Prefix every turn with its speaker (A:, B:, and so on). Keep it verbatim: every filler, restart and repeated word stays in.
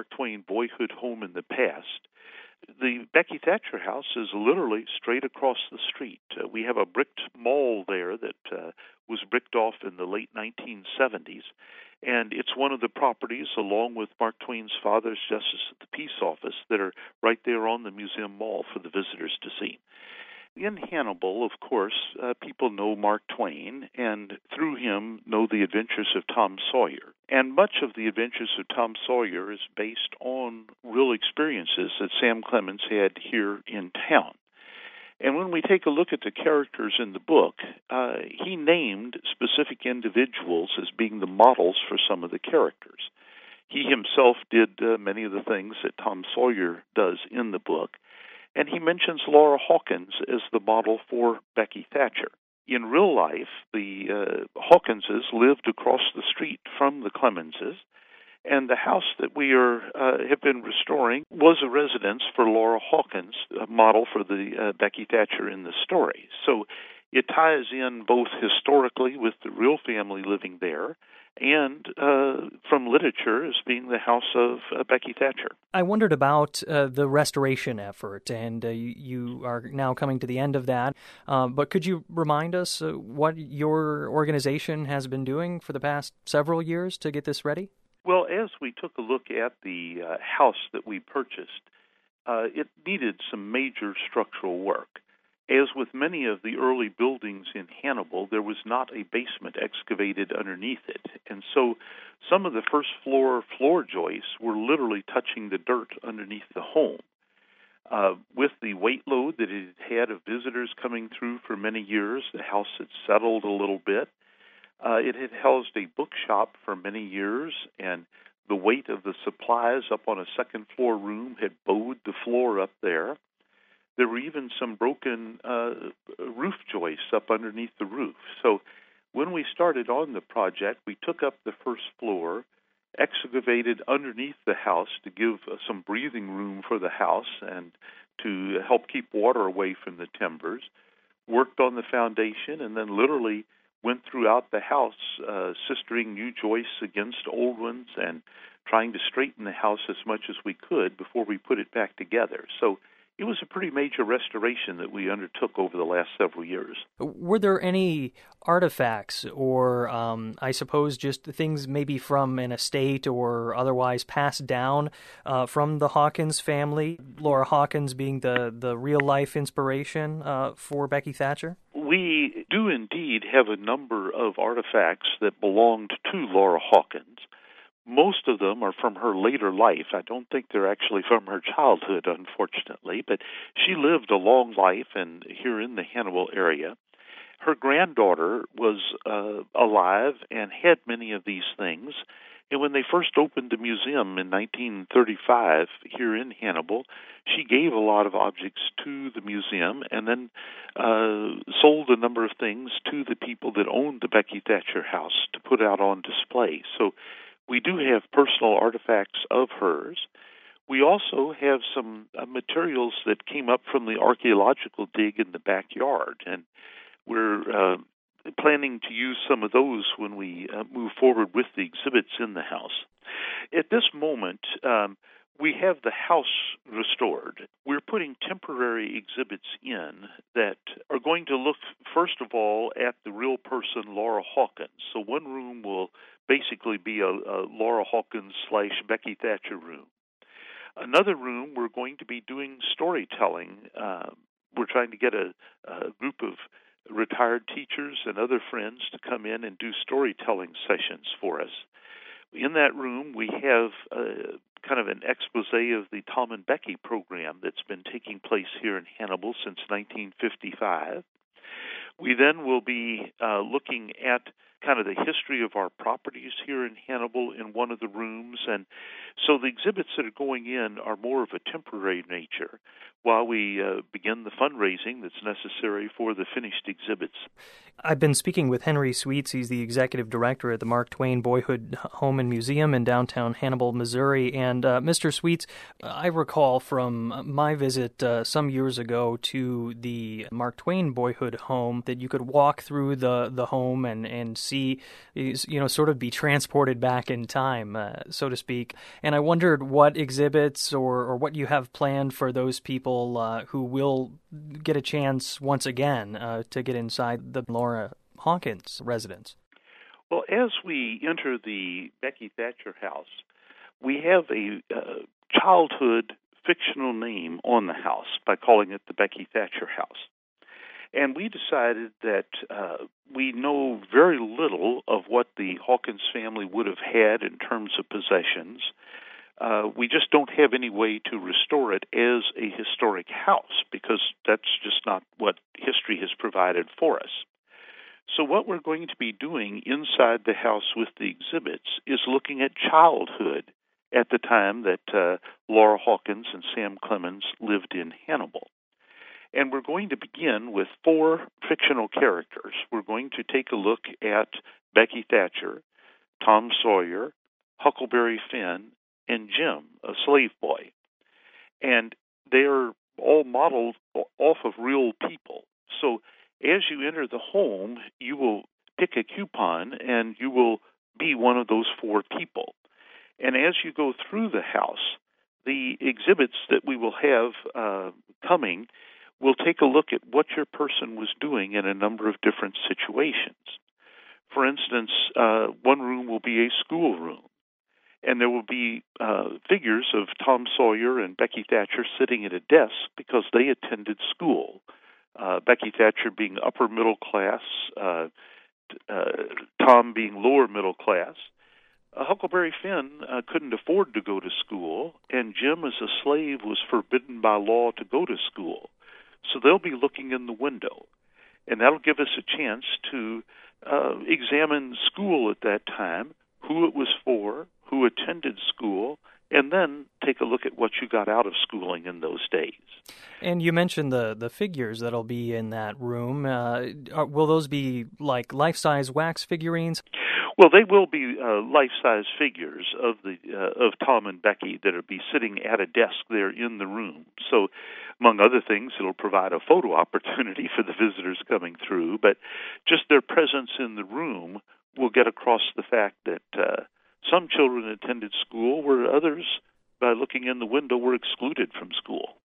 A: Mark Twain boyhood home in the past, the Becky Thatcher house is literally straight across the street. Uh, we have a bricked mall there that uh, was bricked off in the late nineteen seventies, and it's one of the properties, along with Mark Twain's father's Justice of the Peace Office, that are right there on the museum mall for the visitors to see. In Hannibal, of course, uh, people know Mark Twain, and through him know the adventures of Tom Sawyer. And much of the adventures of Tom Sawyer is based on real experiences that Sam Clemens had here in town. And when we take a look at the characters in the book, uh, he named specific individuals as being the models for some of the characters. He himself did uh, many of the things that Tom Sawyer does in the book. And he mentions Laura Hawkins as the model for Becky Thatcher. In real life, the uh, Hawkinses lived across the street from the Clemenses, and the house that we are uh, have been restoring was a residence for Laura Hawkins, a model for the uh, Becky Thatcher in the story. So it ties in both historically with the real family living there, and uh, from literature as being the house of uh, Becky Thatcher.
B: I wondered about uh, the restoration effort, and uh, you, you are now coming to the end of that. Uh, but could you remind us uh, what your organization has been doing for the past several years to get this ready?
A: Well, as we took a look at the uh, house that we purchased, uh, it needed some major structural work. As with many of the early buildings in Hannibal, there was not a basement excavated underneath it. And so some of the first floor floor joists were literally touching the dirt underneath the home. Uh, with the weight load that it had of visitors coming through for many years, the house had settled a little bit. Uh, it had housed a bookshop for many years, and the weight of the supplies up on a second floor room had bowed the floor up there. There were even some broken uh, roof joists up underneath the roof. So when we started on the project, we took up the first floor, excavated underneath the house to give uh, some breathing room for the house and to help keep water away from the timbers, worked on the foundation, and then literally went throughout the house, uh, sistering new joists against old ones and trying to straighten the house as much as we could before we put it back together. So it was a pretty major restoration that we undertook over the last several years.
B: Were there any artifacts or, um, I suppose, just things maybe from an estate or otherwise passed down uh, from the Hawkins family, Laura Hawkins being the, the real-life inspiration uh, for Becky Thatcher?
A: We do indeed have a number of artifacts that belonged to Laura Hawkins. Most of them are from her later life. I don't think they're actually from her childhood, unfortunately, but she lived a long life and here in the Hannibal area. Her granddaughter was uh, alive and had many of these things. And when they first opened the museum in nineteen thirty-five here in Hannibal, she gave a lot of objects to the museum and then uh, sold a number of things to the people that owned the Becky Thatcher house to put out on display. So we do have personal artifacts of hers. We also have some uh, materials that came up from the archaeological dig in the backyard, and we're uh, planning to use some of those when we uh, move forward with the exhibits in the house. At this moment, um, we have the house restored. We're putting temporary exhibits in that are going to look, first of all, at the real person, Laura Hawkins. So one room will basically be a, a Laura Hawkins slash Becky Thatcher room. Another room, we're going to be doing storytelling. Uh, we're trying to get a, a group of retired teachers and other friends to come in and do storytelling sessions for us. In that room, we have uh, kind of an expose of the Tom and Becky program that's been taking place here in Hannibal since nineteen fifty-five. We then will be uh, looking at kind of the history of our properties here in Hannibal in one of the rooms. And so the exhibits that are going in are more of a temporary nature while we uh, begin the fundraising that's necessary for the finished exhibits.
B: I've been speaking with Henry Sweets. He's the executive director at the Mark Twain Boyhood Home and Museum in downtown Hannibal, Missouri. And uh, Mister Sweets, I recall from my visit uh, some years ago to the Mark Twain Boyhood Home that you could walk through the, the home and, and see see, is, you know, sort of be transported back in time, uh, so to speak. And I wondered what exhibits or, or what you have planned for those people uh, who will get a chance once again uh, to get inside the Laura Hawkins residence.
A: Well, as we enter the Becky Thatcher house, we have a uh, childhood fictional name on the house by calling it the Becky Thatcher house. And we decided that uh, we know very little of what the Hawkins family would have had in terms of possessions. Uh, we just don't have any way to restore it as a historic house because that's just not what history has provided for us. So what we're going to be doing inside the house with the exhibits is looking at childhood at the time that uh, Laura Hawkins and Sam Clemens lived in Hannibal. And we're going to begin with four fictional characters. We're going to take a look at Becky Thatcher, Tom Sawyer, Huckleberry Finn, and Jim, a slave boy. And they're all modeled off of real people. So as you enter the home, you will pick a coupon and you will be one of those four people. And as you go through the house, the exhibits that we will have uh, coming will take a look at what your person was doing in a number of different situations. For instance, uh, one room will be a school room, and there will be uh, figures of Tom Sawyer and Becky Thatcher sitting at a desk because they attended school. Uh, Becky Thatcher being upper middle class, uh, uh, Tom being lower middle class. Uh, Huckleberry Finn uh, couldn't afford to go to school, and Jim, as a slave, was forbidden by law to go to school. So they'll be looking in the window, and that'll give us a chance to uh, examine school at that time, who it was for, who attended school, and then take a look at what you got out of schooling in those days.
B: And you mentioned the, the figures that'll be in that room. Uh, are, will those be like life-size wax figurines?
A: Well, they will be uh, life-size figures of the uh, of Tom and Becky that will be sitting at a desk there in the room. So, among other things, it'll provide a photo opportunity for the visitors coming through, but just their presence in the room will get across the fact that uh, some children attended school where others, by looking in the window, were excluded from school.